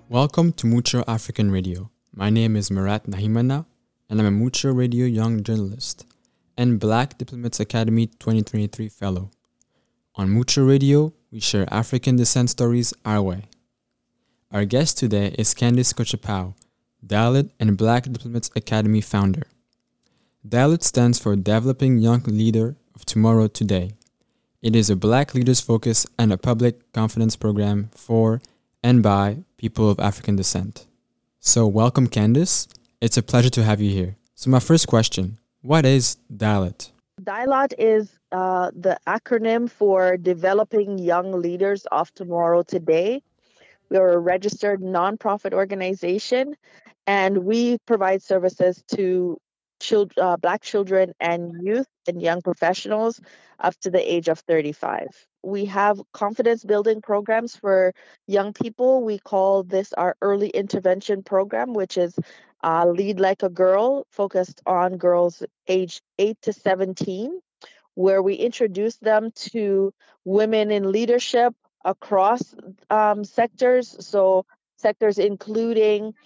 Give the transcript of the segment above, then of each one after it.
Welcome to Mucho African Radio. My name is Murat Nahimana, and I'm a Mucho Radio Young Journalist and Black Diplomats Academy 2023 Fellow. On Mucho Radio, we share African descent stories our way. Our guest today is Candice Kochepau, Dalit and Black Diplomats Academy founder. Dalit stands for Developing Young Leader of Tomorrow Today. It is a Black leaders focus and a public confidence program for and by people of African descent. So welcome, Candice. It's a pleasure to have you here. So my first question, what is Dalit? DILOT is the acronym for Developing Young Leaders of Tomorrow Today. We're a registered nonprofit organization, and we provide services to Black children and youth and young professionals up to the age of 35. We have confidence building programs for young people. We call this our early intervention program, which is Lead Like a Girl, focused on girls aged 8 to 17, where we introduce them to women in leadership across sectors. So sectors including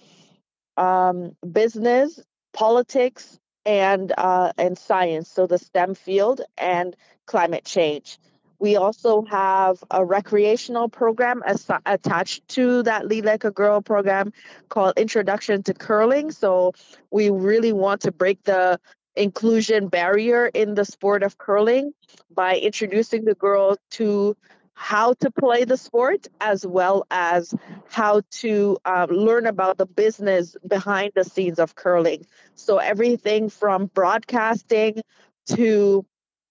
business, politics, and science, so the STEM field and climate change. We also have a recreational program attached to that Lead Like a Girl program called Introduction to Curling. So we really want to break the inclusion barrier in the sport of curling by introducing the girl to how to play the sport, as well as how to learn about the business behind the scenes of curling. So everything from broadcasting to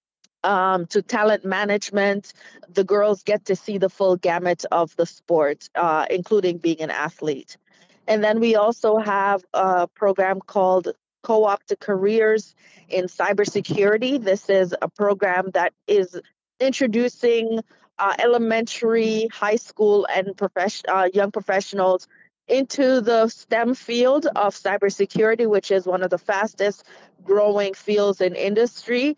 talent management, the girls get to see the full gamut of the sport, including being an athlete. And then we also have a program called Co-op to Careers in Cybersecurity. This is a program that is introducing elementary, high school, and young professionals into the STEM field of cybersecurity, which is one of the fastest growing fields in industry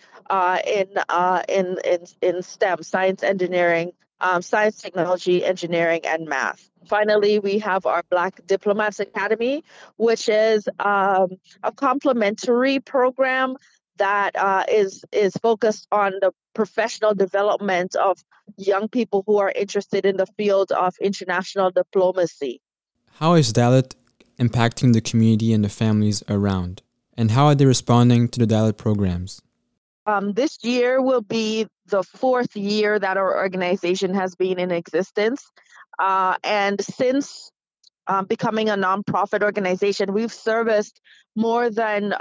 in STEM, science, engineering, science, technology, engineering, and math. Finally, we have our Black Diplomats Academy, which is a complementary program that is focused on the professional development of young people who are interested in the field of international diplomacy. How is Dalit impacting the community and the families around? And how are they responding to the Dalit programs? This year will be the fourth year that our organization has been in existence. And since becoming a nonprofit organization, we've serviced more than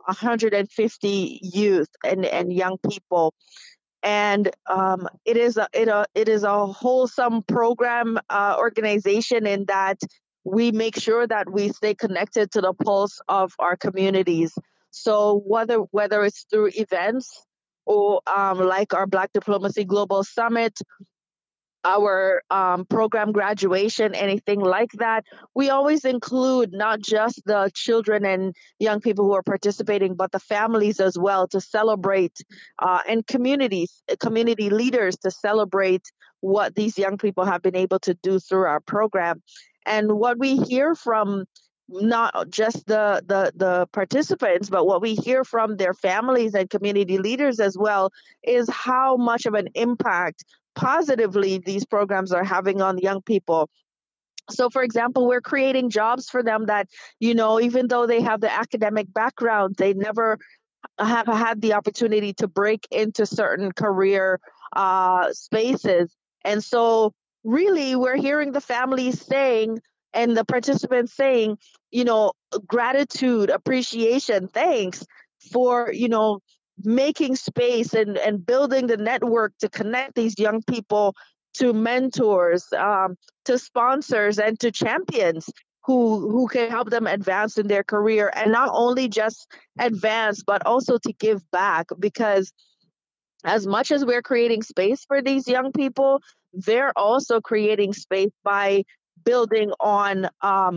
150 youth and young people. And it is a wholesome program organization in that we make sure that we stay connected to the pulse of our communities. So whether it's through events or like our Black Diplomacy Global Summit, our program graduation, anything like that, we always include not just the children and young people who are participating, but the families as well, to celebrate, and community leaders to celebrate what these young people have been able to do through our program. And what we hear from not just the participants, but what we hear from their families and community leaders as well, is how much of an impact positively these programs are having on young people. So, for example, we're creating jobs for them that, even though they have the academic background, they never have had the opportunity to break into certain career spaces. And so really, we're hearing the families saying and the participants saying, gratitude, appreciation, thanks for, making space and building the network to connect these young people to mentors, to sponsors, and to champions who can help them advance in their career, and not only just advance, but also to give back. Because as much as we're creating space for these young people, they're also creating space by building on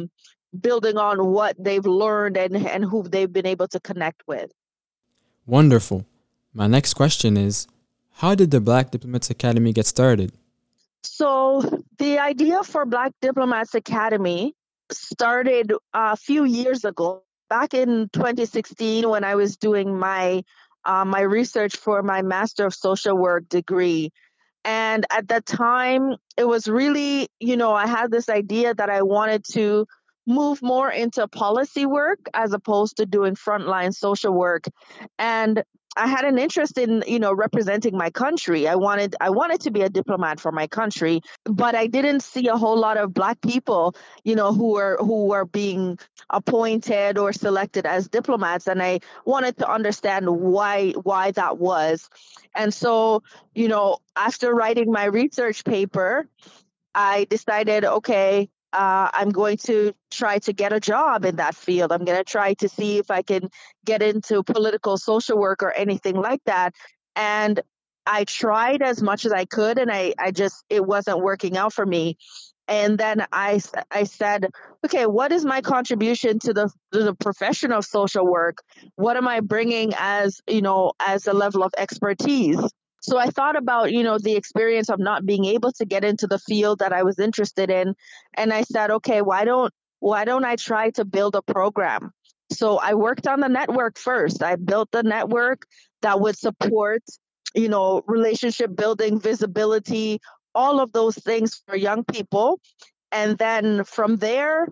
what they've learned and who they've been able to connect with. Wonderful. My next question is, how did the Black Diplomats Academy get started? So the idea for Black Diplomats Academy started a few years ago, back in 2016, when I was doing my research for my Master of Social Work degree. And at that time, it was really, I had this idea that I wanted to move more into policy work as opposed to doing frontline social work. And I had an interest in, representing my country. I wanted to be a diplomat for my country, but I didn't see a whole lot of Black people, who were being appointed or selected as diplomats, and I wanted to understand why that was. And so, after writing my research paper, I decided, okay, I'm going to try to get a job in that field. I'm going to try to see if I can get into political social work or anything like that. And I tried as much as I could, and it wasn't working out for me. And then I said, okay, what is my contribution to the profession of social work? What am I bringing as a level of expertise? So I thought about, the experience of not being able to get into the field that I was interested in, and I said, okay, why don't I try to build a program? So I worked on the network first. I built the network that would support, relationship building, visibility, all of those things for young people. And then from there,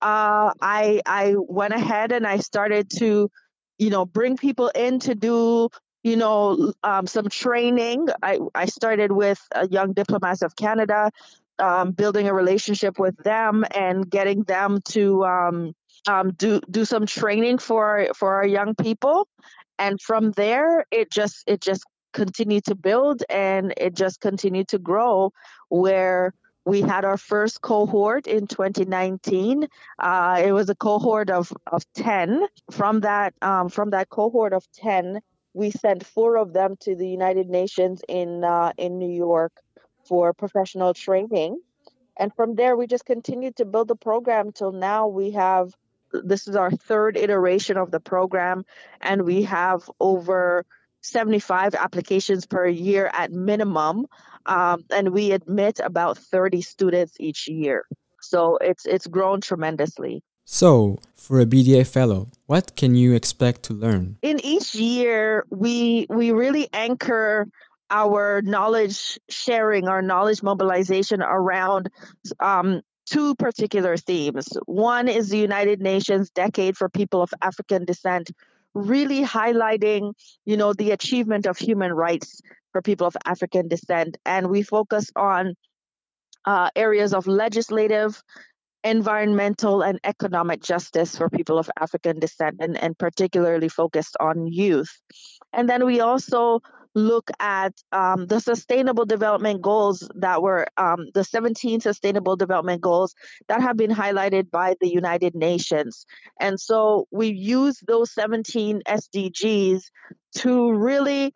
I went ahead and I started to, bring people in to do, some training. I started with Young Diplomats of Canada, building a relationship with them and getting them to do some training for our young people. And from there, it just continued to build, and it just continued to grow, where we had our first cohort in 2019. It was a cohort of 10. From that cohort of 10, we sent four of them to the United Nations in New York for professional training. And from there, we just continued to build the program till now. This is our third iteration of the program, and we have over 75 applications per year at minimum. And we admit about 30 students each year. So it's grown tremendously. So, for a BDA fellow, what can you expect to learn? In each year, we really anchor our knowledge sharing, our knowledge mobilization around two particular themes. One is the United Nations Decade for People of African Descent, really highlighting, the achievement of human rights for people of African descent, and we focus on areas of legislative, environmental, and economic justice for people of African descent, and particularly focused on youth. And then we also look at the sustainable development goals that were the 17 sustainable development goals that have been highlighted by the United Nations. And so we use those 17 SDGs to really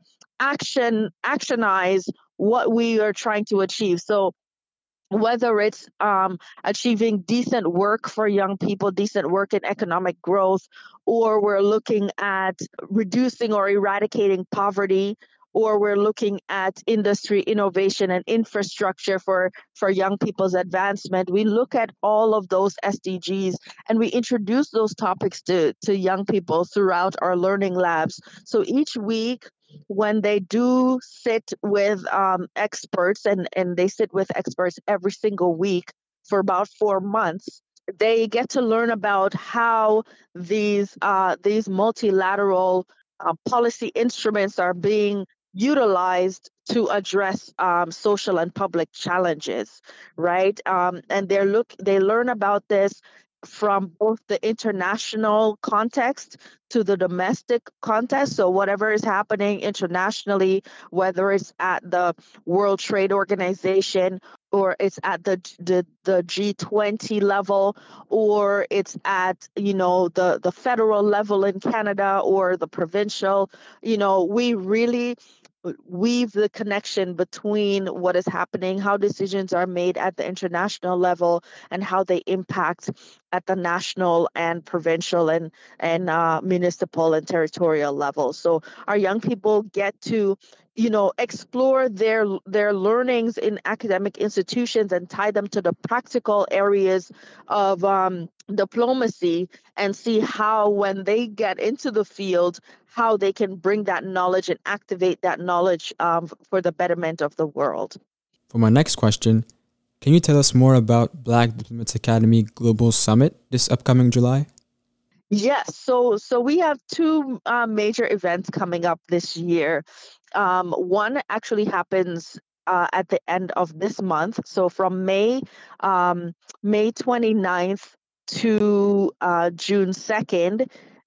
actionize what we are trying to achieve. So whether it's achieving decent work for young people, decent work in economic growth, or we're looking at reducing or eradicating poverty, or we're looking at industry innovation and infrastructure for young people's advancement. We look at all of those SDGs, and we introduce those topics to young people throughout our learning labs. So each week, when they do sit with experts, and they sit with experts every single week for about 4 months, they get to learn about how these multilateral policy instruments are being utilized to address social and public challenges, right? And they learn about this from both the international context to the domestic context. So whatever is happening internationally, whether it's at the World Trade Organization, or it's at the G20 level, or it's at the federal level in Canada, or the provincial, we really weave the connection between what is happening, how decisions are made at the international level, and how they impact at the national and provincial and municipal and territorial level. So our young people get to explore their learnings in academic institutions and tie them to the practical areas of diplomacy, and see how, when they get into the field, how they can bring that knowledge and activate that knowledge for the betterment of the world. For my next question, can you tell us more about Black Diplomats Academy Global Summit this upcoming July? Yes, so we have two major events coming up this year. One actually happens at the end of this month. So from May 29th to June 2nd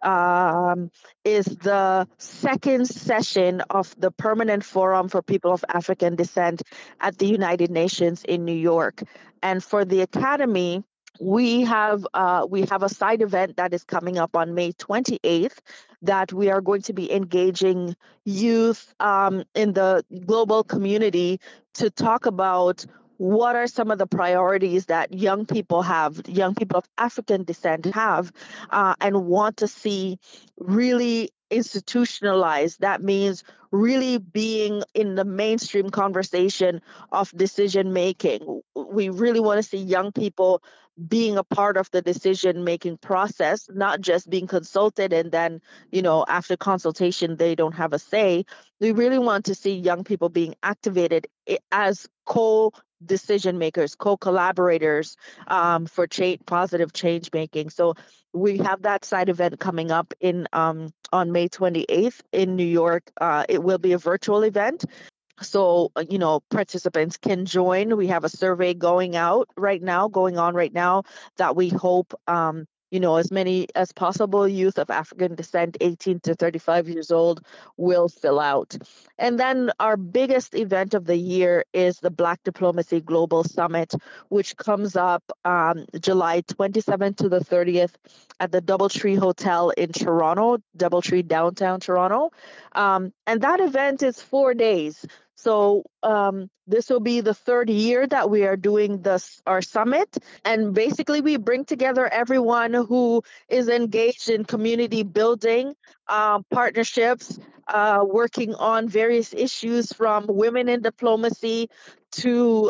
is the second session of the Permanent Forum for People of African Descent at the United Nations in New York. And for the Academy, we have a side event that is coming up on May 28th, that we are going to be engaging youth in the global community to talk about what are some of the priorities that young people of African descent have, and want to see really institutionalized. That means really being in the mainstream conversation of decision making. We really want to see young people being a part of the decision making process, not just being consulted and then, after consultation, they don't have a say. We really want to see young people being activated as decision makers, co-collaborators for positive change making. So we have that side event coming up in on May 28th in New York. It will be a virtual event, so participants can join. We have a survey going on right now, that we hope as many as possible youth of African descent 18 to 35 years old will fill out. And then our biggest event of the year is the Black Diplomacy Global Summit, which comes up July 27th to the 30th at the Doubletree Hotel in Toronto, Doubletree downtown Toronto. And that event is 4 days. So this will be the third year that we are doing our summit. And basically, we bring together everyone who is engaged in community building, partnerships, working on various issues from women in diplomacy to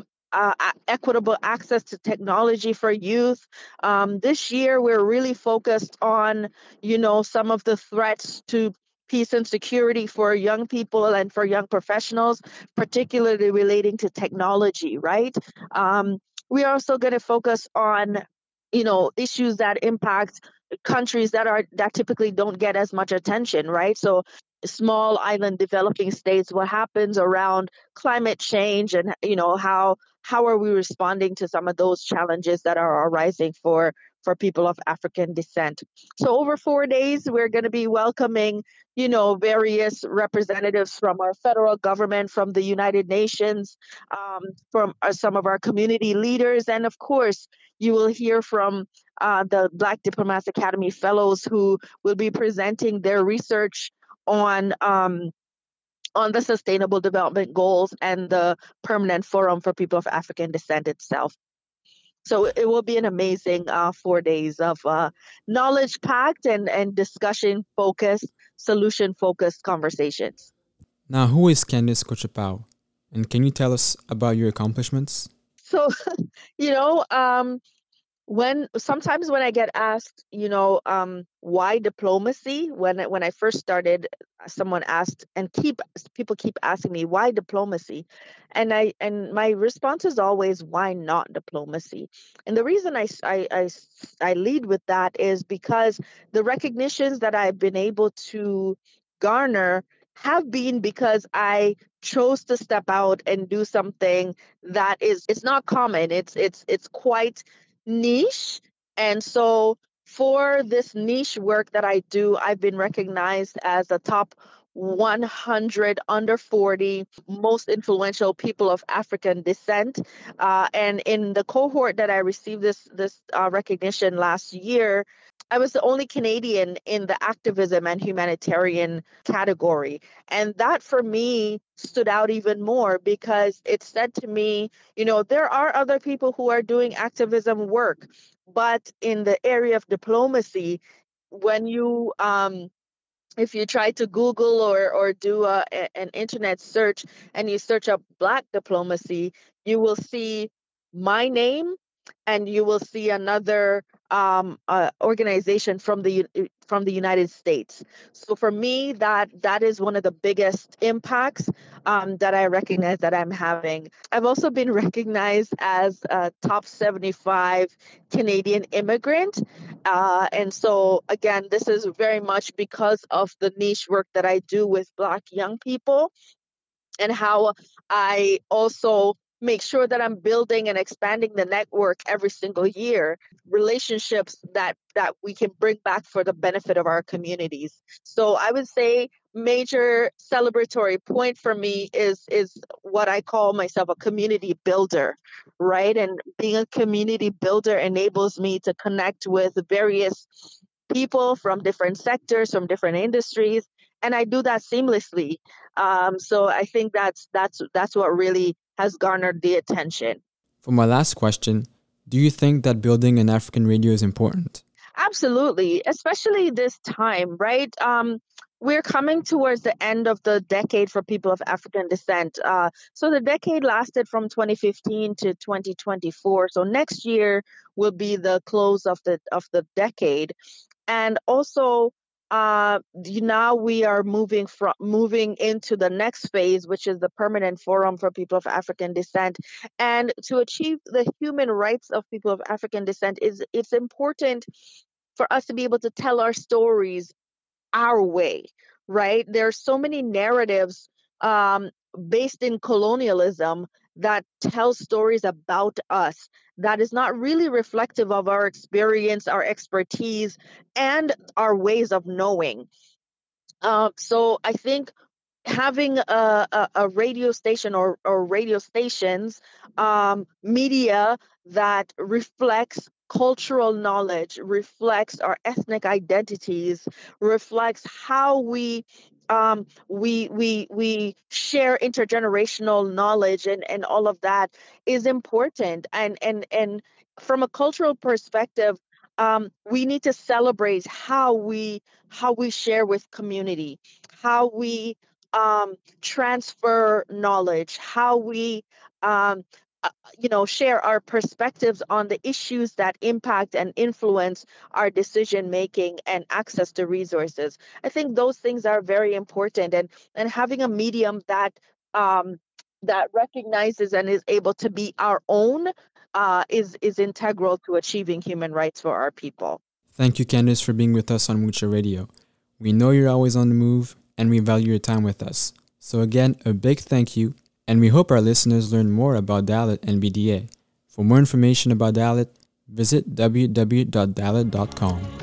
equitable access to technology for youth. This year, we're really focused on, some of the threats to peace and security for young people and for young professionals, particularly relating to technology, right? We're also going to focus on, issues that impact countries that typically don't get as much attention, right? So small island developing states, what happens around climate change, and how are we responding to some of those challenges that are arising for people of African descent. So over 4 days, we're going to be welcoming, various representatives from our federal government, from the United Nations, from some of our community leaders, and of course, you will hear from the Black Diplomats Academy fellows, who will be presenting their research on the Sustainable Development Goals and the Permanent Forum for People of African Descent itself. So it will be an amazing 4 days of knowledge packed and discussion focused, solution focused conversations. Now, who is Candice Kochepau? And can you tell us about your accomplishments? So, you know, when I get asked, why diplomacy, when I first started, someone asked, and people keep asking me, why diplomacy, and my response is always, why not diplomacy? And the reason I lead with that is because the recognitions that I've been able to garner have been because I chose to step out and do something that it's not common. It's quite niche. And so for this niche work that I do, I've been recognized as a top 100 under 40 most influential people of African descent. And in the cohort that I received this recognition last year, I was the only Canadian in the activism and humanitarian category. And that for me stood out even more, because it said to me, there are other people who are doing activism work, but in the area of diplomacy, when you if you try to Google or do an internet search and you search up Black diplomacy, you will see my name and you will see another organization from the United States. So for me, that is one of the biggest impacts that I recognize that I'm having. I've also been recognized as a top 75 Canadian immigrant. And so, again, this is very much because of the niche work that I do with Black young people and how I also make sure that I'm building and expanding the network every single year, relationships that we can bring back for the benefit of our communities. So I would say major celebratory point for me is what I call myself a community builder, right? And being a community builder enables me to connect with various people from different sectors, from different industries, and I do that seamlessly. So I think that's what really has garnered the attention. For my last question, do you think that building an African radio is important? Absolutely, especially this time, right? We're coming towards the end of the decade for people of African descent. So the decade lasted from 2015 to 2024. So next year will be the close of the decade. And also, now we are moving into the next phase, which is the Permanent Forum for People of African Descent. And to achieve the human rights of people of African descent, it's important for us to be able to tell our stories our way, right? There are so many narratives um, based in colonialism that tell stories about us that is not really reflective of our experience, our expertise, and our ways of knowing. So I think having a radio station or radio stations, media that reflects cultural knowledge, reflects our ethnic identities, reflects how we share intergenerational knowledge and all of that is important. And from a cultural perspective, we need to celebrate how we share with community, how we transfer knowledge, how we um, share our perspectives on the issues that impact and influence our decision making and access to resources. I think those things are very important, and having a medium um, that recognizes and is able to be our own is integral to achieving human rights for our people. Thank you, Candice, for being with us on Mucha Radio. We know you're always on the move, and we value your time with us. So again, a big thank you, and we hope our listeners learn more about Dalit and BDA. For more information about Dalit, visit www.dalit.com.